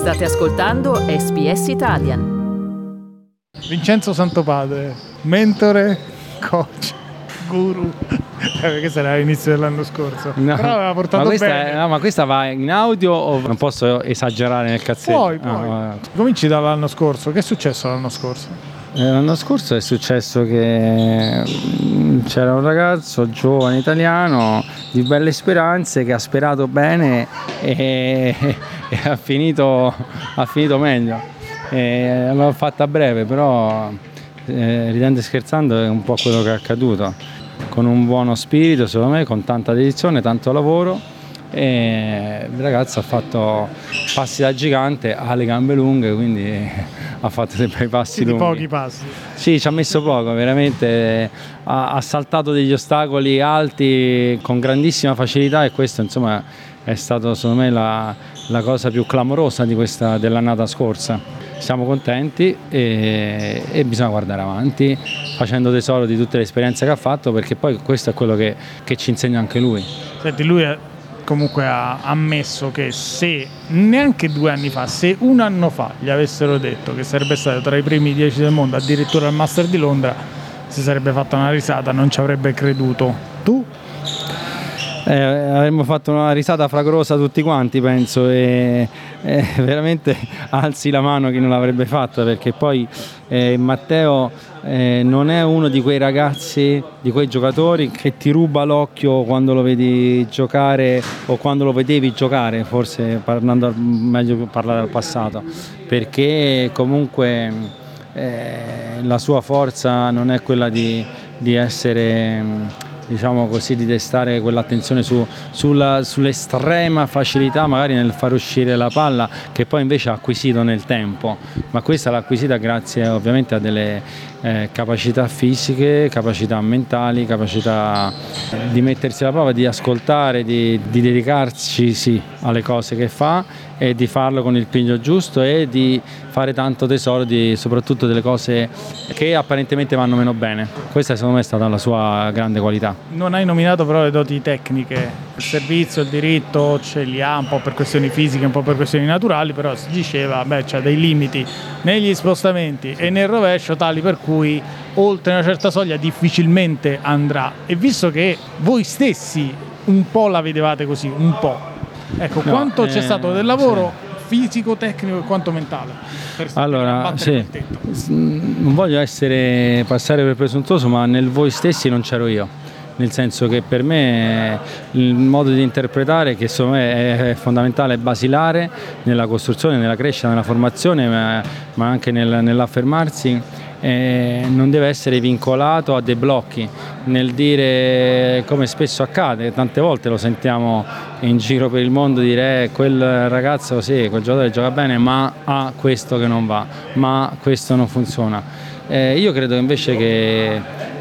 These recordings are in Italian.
State ascoltando SBS Italian. Vincenzo Santopadre, mentore, coach, guru. Questo era all'inizio dell'anno scorso. No, però aveva portato bene. ma questa va in audio o non posso esagerare nel cazzetto? Puoi. Cominci dall'anno scorso. Che è successo l'anno scorso? L'anno scorso è successo che c'era un ragazzo giovane italiano di belle speranze che ha sperato bene e ha finito meglio. L'ho fatta breve, però ridendo e scherzando è un po' quello che è accaduto. Con un buono spirito, secondo me, con tanta dedizione, tanto lavoro, e il ragazzo ha fatto passi da gigante, ha le gambe lunghe, quindi ha fatto dei bei passi lunghi. Pochi passi. Sì, ci ha messo poco, veramente ha saltato degli ostacoli alti con grandissima facilità, e questo insomma è stato secondo me la cosa più clamorosa dell'annata scorsa. Siamo contenti e bisogna guardare avanti facendo tesoro di tutte le esperienze che ha fatto, perché poi questo è quello che ci insegna anche lui. Senti, lui comunque ha ammesso che se neanche 2 anni fa, se un anno fa gli avessero detto che sarebbe stato tra i primi 10 del mondo, addirittura al Master di Londra, si sarebbe fatta una risata, non ci avrebbe creduto. Tu? Avremmo fatto una risata fragorosa tutti quanti, penso, e veramente alzi la mano chi non l'avrebbe fatta, perché poi Matteo non è uno di quei ragazzi, di quei giocatori che ti ruba l'occhio quando lo vedi giocare o quando lo vedevi giocare, forse meglio parlare del passato, perché comunque la sua forza non è quella di essere, diciamo così, di destare quell'attenzione sull'estrema facilità magari nel far uscire la palla, che poi invece ha acquisito nel tempo, ma questa l'ha acquisita grazie ovviamente a delle capacità fisiche, capacità mentali, capacità di mettersi alla prova, di ascoltare, di dedicarci alle cose che fa e di farlo con il piglio giusto e di fare tanto tesoro soprattutto delle cose che apparentemente vanno meno bene. Questa secondo me è stata la sua grande qualità. Non hai nominato però le doti tecniche, il servizio, il diritto ce li ha un po' per questioni fisiche, un po' per questioni naturali, però si diceva c'è dei limiti negli spostamenti e nel rovescio tali per cui oltre una certa soglia difficilmente andrà, e visto che voi stessi un po' la vedevate così, un po', ecco, quanto c'è stato del lavoro fisico, tecnico e quanto mentale? Allora, non voglio passare per presuntuoso, ma nel voi stessi non c'ero io. Nel senso che per me il modo di interpretare, che secondo me è fondamentale, è basilare nella costruzione, nella crescita, nella formazione, ma anche nell'affermarsi, non deve essere vincolato a dei blocchi, nel dire, come spesso accade, tante volte lo sentiamo in giro per il mondo dire quel ragazzo quel giocatore gioca bene, ma ha questo che non va, ma questo non funziona. Io credo invece che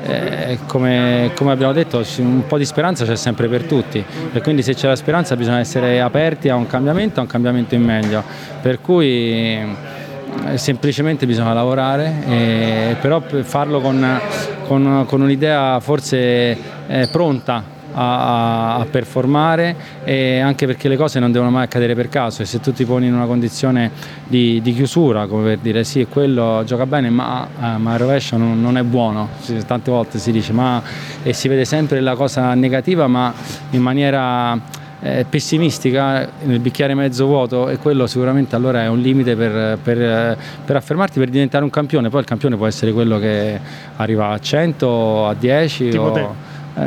come abbiamo detto, un po' di speranza c'è sempre per tutti, e quindi se c'è la speranza bisogna essere aperti a un cambiamento in meglio, per cui semplicemente bisogna lavorare, però farlo con un'idea forse pronta a performare, e anche perché le cose non devono mai accadere per caso, e se tu ti poni in una condizione di chiusura, come per dire sì, quello gioca bene ma il rovescio non è buono, tante volte si dice, e si vede sempre la cosa negativa ma in maniera pessimistica, nel bicchiere mezzo vuoto, e quello sicuramente allora è un limite per affermarti, per diventare un campione. Poi il campione può essere quello che arriva a 100, a 10 tipo o te.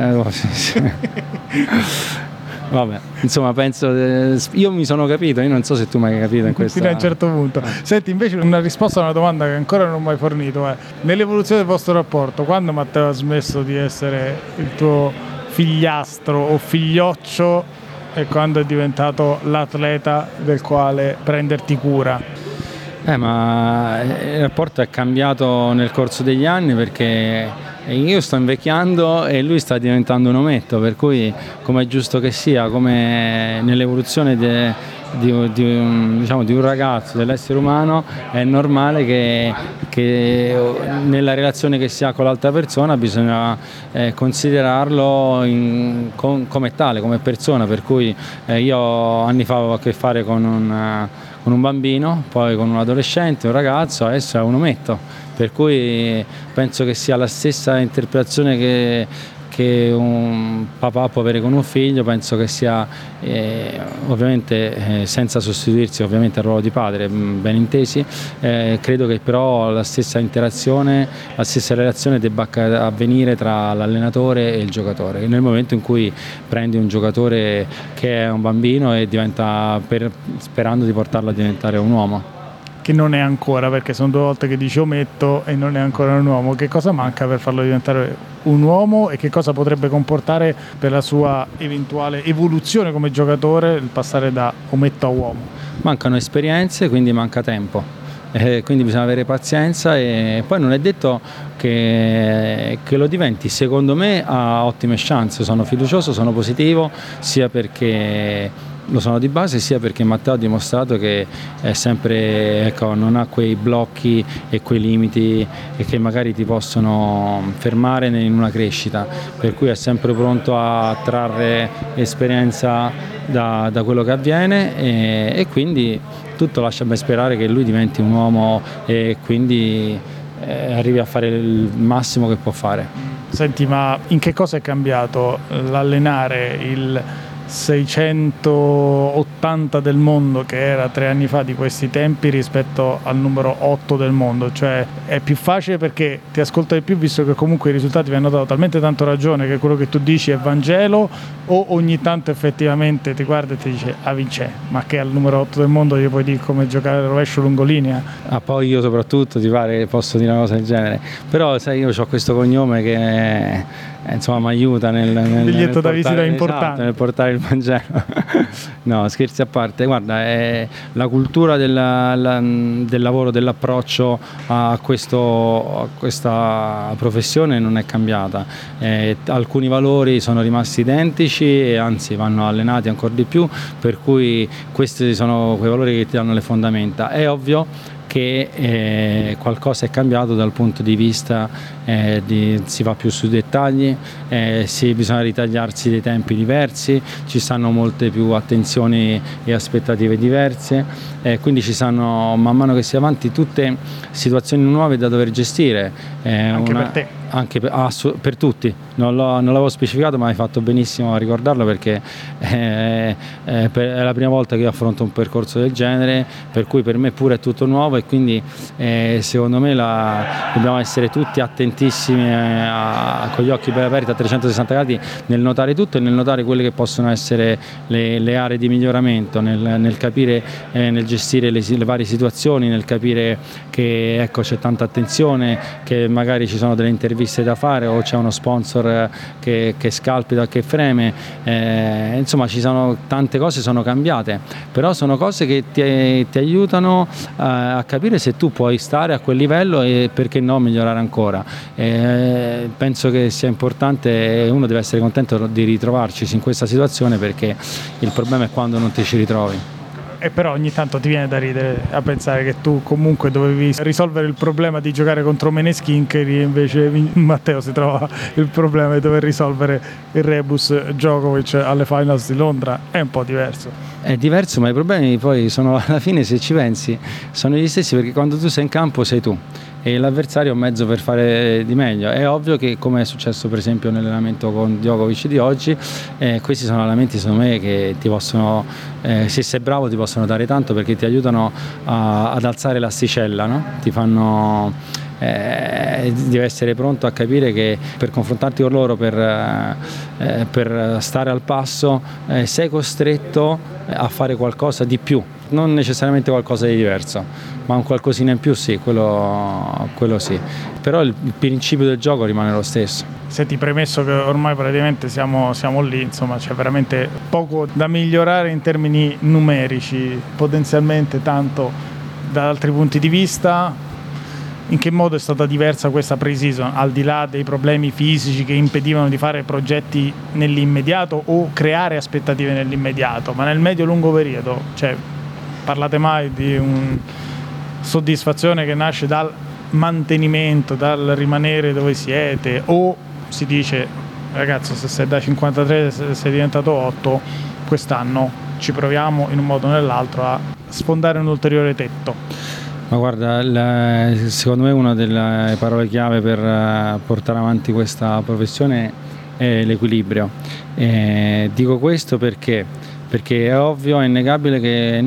Vabbè, insomma, penso, io mi sono capito, io non so se tu mi hai capito in questa. Fino a un certo punto. Senti, invece una risposta a una domanda che ancora non ho mai fornito è: nell'evoluzione del vostro rapporto, quando Matteo ha smesso di essere il tuo figliastro o figlioccio e quando è diventato l'atleta del quale prenderti cura? Ma il rapporto è cambiato nel corso degli anni, perché io sto invecchiando e lui sta diventando un ometto, per cui, come è giusto che sia, come nell'evoluzione di un ragazzo, dell'essere umano, è normale che nella relazione che si ha con l'altra persona bisogna considerarlo come tale, come persona, per cui io anni fa avevo a che fare con con un bambino, poi con un adolescente, un ragazzo, adesso è un ometto, per cui penso che sia la stessa interpretazione che un papà può avere con un figlio, penso che sia ovviamente senza sostituirsi ovviamente al ruolo di padre, ben intesi, credo che però la stessa interazione, la stessa relazione debba avvenire tra l'allenatore e il giocatore. Nel momento in cui prendi un giocatore che è un bambino e diventa, sperando di portarlo a diventare un uomo. Che non è ancora, perché sono 2 volte che dice ometto e non è ancora un uomo. Che cosa manca per farlo diventare un uomo e che cosa potrebbe comportare per la sua eventuale evoluzione come giocatore il passare da ometto a uomo? Mancano esperienze, quindi manca tempo. Quindi bisogna avere pazienza e poi non è detto che lo diventi. Secondo me ha ottime chance, sono fiducioso, sono positivo, sia perché lo sono di base, sia perché Matteo ha dimostrato che è sempre, non ha quei blocchi e quei limiti e che magari ti possono fermare in una crescita, per cui è sempre pronto a trarre esperienza da quello che avviene e quindi tutto lascia ben sperare che lui diventi un uomo e quindi arrivi a fare il massimo che può fare. Senti, ma in che cosa è cambiato l'allenare il 680 del mondo che era 3 anni fa di questi tempi rispetto al numero 8 del mondo? Cioè è più facile perché ti ascolta di più, visto che comunque i risultati vi hanno dato talmente tanto ragione che quello che tu dici è Vangelo, o ogni tanto effettivamente ti guarda e ti dice Vince, ma che al numero 8 del mondo gli puoi dire come giocare al rovescio lungolinea? Poi io soprattutto ti pare che posso dire una cosa del genere, però sai, io ho questo cognome che insomma mi aiuta nel biglietto da visita importante, esatto, nel portare il Vangelo. No, scherzi a parte, guarda, la cultura del lavoro, dell'approccio a questa professione non è cambiata, alcuni valori sono rimasti identici e anzi vanno allenati ancora di più, per cui questi sono quei valori che ti danno le fondamenta. È ovvio che qualcosa è cambiato dal punto di vista si va più sui dettagli, bisogna ritagliarsi dei tempi diversi, ci stanno molte più attenzioni e aspettative diverse, quindi ci stanno man mano che si avanti tutte situazioni nuove da dover gestire. Anche per te? Anche per tutti, non l'avevo specificato, ma hai fatto benissimo a ricordarlo, perché è la prima volta che io affronto un percorso del genere, per cui per me pure è tutto nuovo e quindi secondo me dobbiamo essere tutti attentissimi con gli occhi ben aperti a 360 gradi nel notare tutto e nel notare quelle che possono essere le aree di miglioramento, nel capire, nel gestire le varie situazioni, nel capire che c'è tanta attenzione, che magari ci sono delle interviste da fare o c'è uno sponsor che scalpita, che freme, insomma ci sono tante cose, sono cambiate, però sono cose che ti aiutano a capire se tu puoi stare a quel livello e perché no migliorare ancora. Penso che sia importante e uno deve essere contento di ritrovarci in questa situazione, perché il problema è quando non ti ci ritrovi. E però ogni tanto ti viene da ridere a pensare che tu comunque dovevi risolvere il problema di giocare contro Meneskin, che invece Matteo si trova il problema di dover risolvere il rebus Djokovic alle finals di Londra. È un po' diverso. È diverso, ma i problemi poi sono, alla fine, se ci pensi, sono gli stessi, perché quando tu sei in campo sei tu e l'avversario è un mezzo per fare di meglio. È ovvio che, come è successo per esempio nell'allenamento con Djokovic di oggi, questi sono allenamenti secondo me che ti possono, se sei bravo, ti possono dare tanto, perché ti aiutano ad alzare l'asticella, no? Ti fanno devi essere pronto a capire che per confrontarti con loro, per stare al passo, sei costretto a fare qualcosa di più, non necessariamente qualcosa di diverso, ma un qualcosina in più sì, quello sì, però il principio del gioco rimane lo stesso. Senti, premesso che ormai praticamente siamo lì, insomma c'è veramente poco da migliorare in termini numerici, potenzialmente tanto da altri punti di vista. In che modo è stata diversa questa pre-season, al di là dei problemi fisici che impedivano di fare progetti nell'immediato o creare aspettative nell'immediato, ma nel medio-lungo periodo? Cioè, parlate mai di una soddisfazione che nasce dal mantenimento, dal rimanere dove siete, o si dice ragazzo, se sei da 53 sei diventato 8 quest'anno ci proviamo in un modo o nell'altro a sfondare un ulteriore tetto. Ma guarda, secondo me una delle parole chiave per portare avanti questa professione è l'equilibrio. Dico questo perché è ovvio, è innegabile che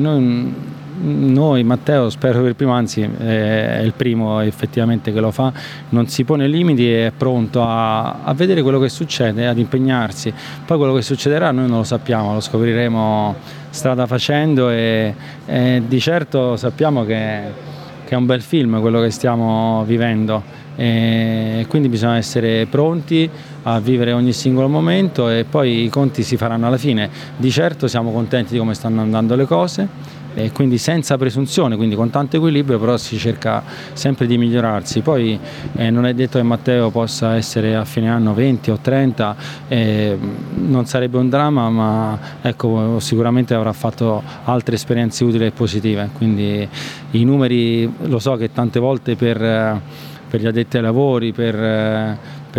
noi, Matteo, spero per il primo, anzi è il primo effettivamente che lo fa, non si pone limiti e è pronto a vedere quello che succede, ad impegnarsi. Poi quello che succederà noi non lo sappiamo, lo scopriremo strada facendo e di certo sappiamo che è un bel film quello che stiamo vivendo, e quindi bisogna essere pronti a vivere ogni singolo momento e poi i conti si faranno alla fine. Di certo siamo contenti di come stanno andando le cose e quindi senza presunzione, quindi con tanto equilibrio, però si cerca sempre di migliorarsi. Poi non è detto che Matteo possa essere a fine anno 20 o 30, non sarebbe un dramma, ma ecco, sicuramente avrà fatto altre esperienze utili e positive, quindi i numeri lo so che tante volte per gli addetti ai lavori, per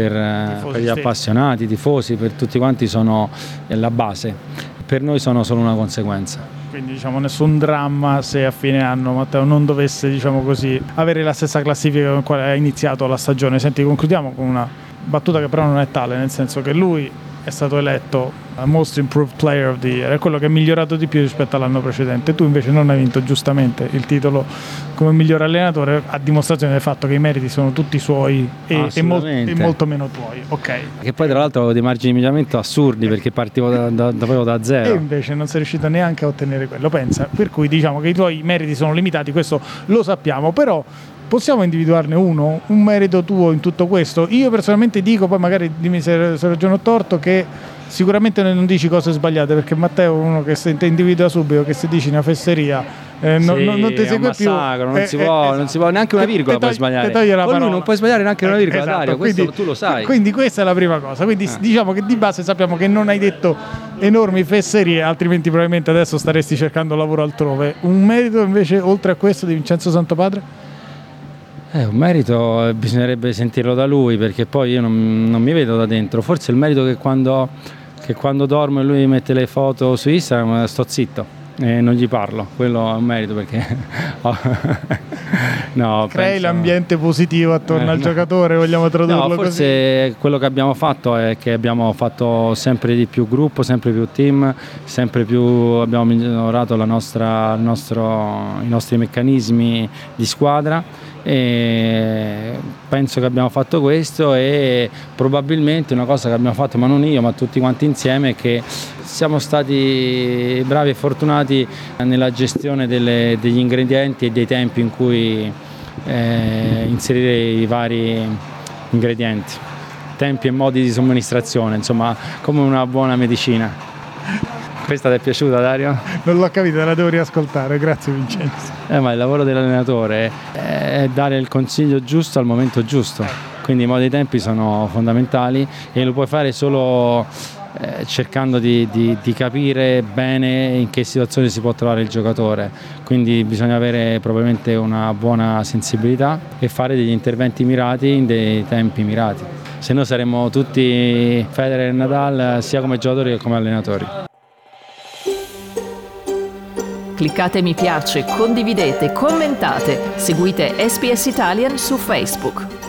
gli appassionati, tifosi, per tutti quanti sono la base, per noi sono solo una conseguenza. Quindi diciamo nessun dramma se a fine anno Matteo non dovesse, diciamo così, avere la stessa classifica con la quale ha iniziato la stagione. Senti, concludiamo con una battuta che però non è tale, nel senso che lui è stato eletto Most Improved Player of the Year, è quello che è migliorato di più rispetto all'anno precedente. Tu invece non hai vinto giustamente il titolo come miglior allenatore, a dimostrazione del fatto che i meriti sono tutti suoi e molto meno tuoi. Ok. Che poi tra l'altro avevo dei margini di miglioramento assurdi perché partivo davvero da zero. E invece non sei riuscito neanche a ottenere quello, pensa. Per cui diciamo che i tuoi meriti sono limitati, questo lo sappiamo, però possiamo individuarne un merito tuo in tutto questo? Io personalmente dico, poi magari dimmi se ragiono torto, che sicuramente non dici cose sbagliate, perché Matteo è uno che se ti individua subito, che se dici una fesseria non ti segue più. Non si può neanche una virgola puoi sbagliare. Con lui non puoi sbagliare neanche una virgola, esatto, Dario, questo quindi, tu lo sai. Quindi questa è la prima cosa. Quindi diciamo che di base sappiamo che non hai detto enormi fesserie, altrimenti probabilmente adesso staresti cercando lavoro altrove. Un merito invece oltre a questo di Vincenzo Santopadre? Un merito bisognerebbe sentirlo da lui, perché poi io non mi vedo da dentro. Forse il merito che quando dormo e lui mette le foto su Instagram sto zitto e non gli parlo, quello è un merito, perché no, crei l'ambiente positivo attorno al giocatore, vogliamo tradurlo così? Forse quello che abbiamo fatto è che abbiamo fatto sempre di più gruppo, sempre più team, sempre più abbiamo migliorato i nostri meccanismi di squadra, e penso che abbiamo fatto questo, e probabilmente una cosa che abbiamo fatto, ma non io ma tutti quanti insieme, è che siamo stati bravi e fortunati nella gestione degli ingredienti e dei tempi in cui inserire i vari ingredienti, tempi e modi di somministrazione, insomma come una buona medicina. Questa ti è piaciuta, Dario? Non l'ho capita, la devo riascoltare, grazie Vincenzo. Ma il lavoro dell'allenatore è dare il consiglio giusto al momento giusto, quindi i modi e i tempi sono fondamentali e lo puoi fare solo cercando di capire bene in che situazione si può trovare il giocatore, quindi bisogna avere probabilmente una buona sensibilità e fare degli interventi mirati in dei tempi mirati, se no saremmo tutti Federer e Nadal sia come giocatori che come allenatori. Cliccate mi piace, condividete, commentate, seguite SPS Italian su Facebook.